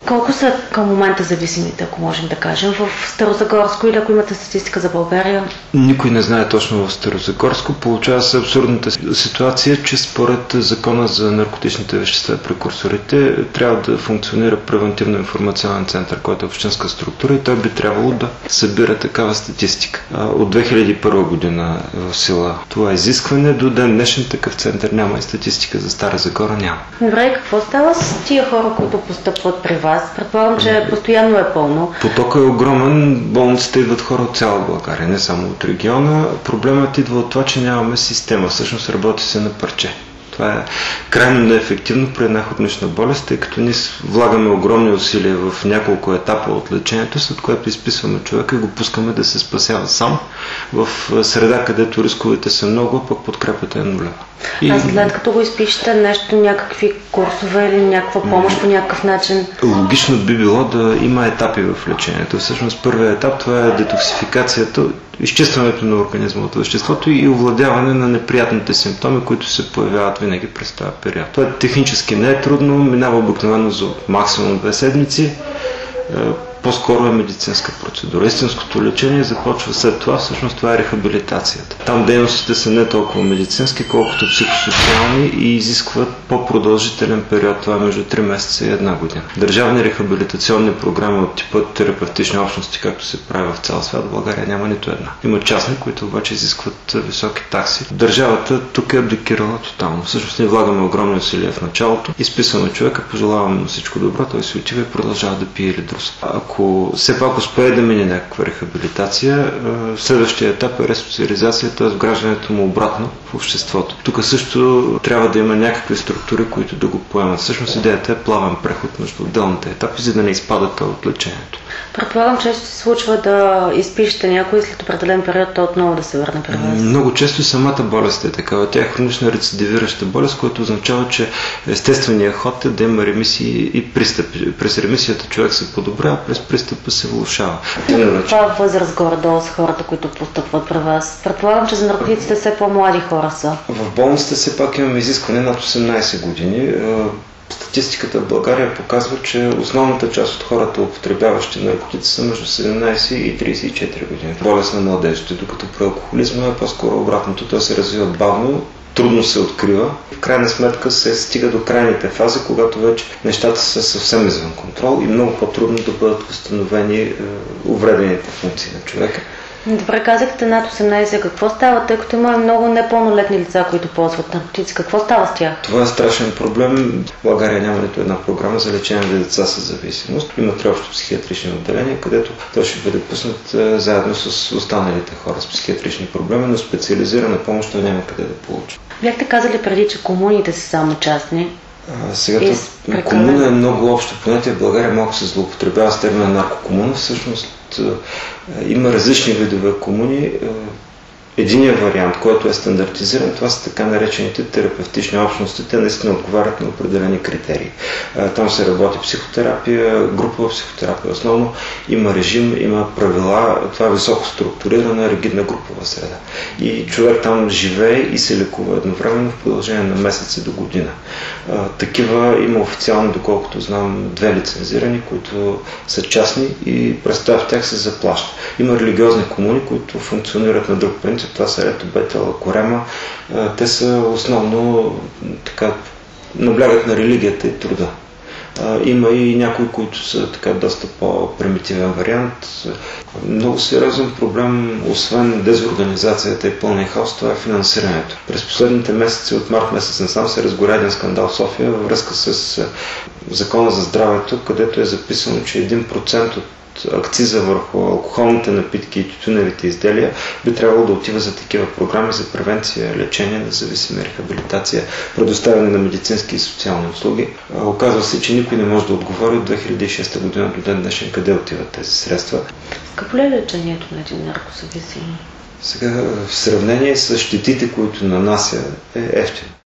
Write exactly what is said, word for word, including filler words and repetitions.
Колко са към момента зависимите, ако можем да кажем, в Старозагорско, или ако имате статистика за България? Никой не знае точно в Старозагорско. Получава се абсурдната ситуация, че според Закона за наркотичните вещества и прекурсорите трябва да функционира превентивно-информационен център, който е общинска структура, и той би трябвало да събира такава статистика. От две хиляди и първа година в сила това изискване, до ден днешен такъв център няма и статистика за Стара Загора няма. Добре, какво става с тия хора, които постъпват при вас? Предполагам, че постоянно е пълно. Потокът е огромен, болницата идват хора от цяла България, не само от региона. Проблемът идва от това, че нямаме система. Всъщност работи се на парче. Това е крайно неефективно при една хронична болест, тъй като ние влагаме огромни усилия в няколко етапа от лечението, след което изписваме човека и го пускаме да се спасява сам в среда, където рисковете са много, а пък подкрепата е нулева. И... А след като го изпишете нещо, някакви курсове или някаква помощ по някакъв начин? Логично би било да има етапи в лечението. Всъщност първият етап това е детоксификацията, изчистването на организма от веществото и овладяване на неприятните симптоми, които се появяват винаги през този период. Това технически не е трудно, минава обикновено за максимум две седмици. По-скоро е медицинска процедура. Истинското лечение започва след това, всъщност това е рехабилитацията. Там дейностите са не толкова медицински, колкото психосоциални и изискват по-продължителен период, това е между три месеца и една година. Държавни рехабилитационни програми от типа терапевтични общности, както се прави в цял свят, в България няма нито една. Има частни, които обаче изискват високи такси. Държавата тук е абдикирала тотално. Всъщност ние влагаме огромни усилия в началото, изписваме човека, пожелаваме му всичко добро, той се отива и продължава да пие или друса. Ако все пак успее да мине някаква рехабилитация, следващия етап е ресоциализация, т.е. вграждането му обратно в обществото. Тук също трябва да има някакви структури, които да го поемат. Всъщност идеята е плавен преход между отделните етапи, за да не изпадате от лечението. Предполагам, често се случва да изпишете някой и след определен период то отново да се върне при вас. Много често самата болест е такава. Тя е хронична рецидивираща болест, което означава, че естественият ход е да има ремисии и пристъпи. През ремисията човек се подобрява, през пристъпа се влошава. Това възраст горе-долу са хората, които постъпват при вас. Предполагам, че за наркотиците все по-млади хора са. В болницата все пак имаме изискване над осемнайсет години. Статистиката в България показва, че основната част от хората, употребяващи наркотици, са между седемнайсет и трийсет и четири години. Болест на младежите, докато при алкохолизма е по-скоро обратното. Той се развива бавно, трудно се открива. В крайна сметка се стига до крайните фази, когато вече нещата са съвсем извън контрол и много по-трудно да бъдат възстановени е, увредените функции на човека. Добре, казахте над осемнайсет. Какво става, тъй като има много непълнолетни лица, които ползват наркотици? Какво става с тях? Това е страшен проблем. В България няма нито една програма за лечение на деца с зависимост. Има три общо психиатрични отделения, където той ще бъде пуснат заедно с останалите хора с психиатрични проблеми, но специализирана помощ той няма къде да получи. Бяхте казали преди, че комуните са само частни. А, сега комуна е много общо понятие. В България малко се злоупотребява с термина наркокомуна. Всъщност има различни видове комуни. Единият вариант, който е стандартизиран, това са така наречените терапевтични общности. Те наистина отговарят на определени критерии. Там се работи психотерапия, групова психотерапия основно. Има режим, има правила. Това е високо структурирана, ригидна групова среда. И човек там живее и се лекува едновременно в продължение на месеци до година. Такива има официално, доколкото знам, две лицензирани, които са частни и през това в тях се заплаща. Има религиозни комуни, които функционират на друг принцип. Това са Рето, Бетел, Корема. Те са основно така, наблягат на религията и труда. Има и някои, които са така доста по-примитивен вариант. Много сериозен проблем, освен дезорганизацията и пълния хаос, това е финансирането. През последните месеци, от март месец насам, се разгоря един скандал в София във връзка с Закона за здравето, където е записано, че един процент от акциза върху алкохолните напитки и тютюневите изделия би трябвало да отива за такива програми за превенция, лечение на зависими, рехабилитация, предоставяне на медицински и социални услуги. Оказва се, че никой не може да отговори от две хиляди и шеста година до ден днешен къде отиват тези средства. Скъпо ли е лечението на един наркозависим? Сега в сравнение с щетите, които нанася, е ефтино.